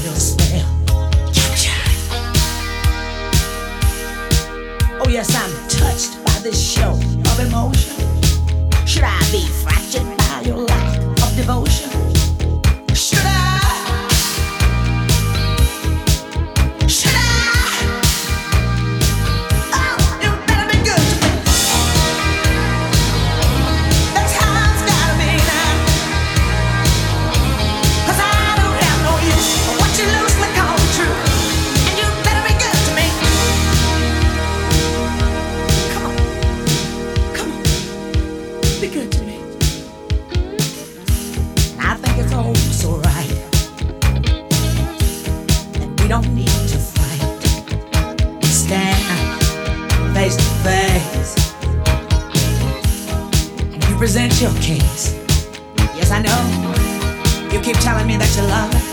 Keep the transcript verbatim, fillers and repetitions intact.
your spell. Oh yes, I'm touched by this show of emotion. Should I be fractured by your lack of devotion? Should I? Should I? Oh, you better be good to me. That's how it's gotta be now. 'Cause I don't have no use for what you loosely call true. And you better be good to me. Come on. Come on. Be good to me. I think it's oh so right that we don't need to fight. Stand face to face and you present your case. Yes, I know. You keep telling me that you love me,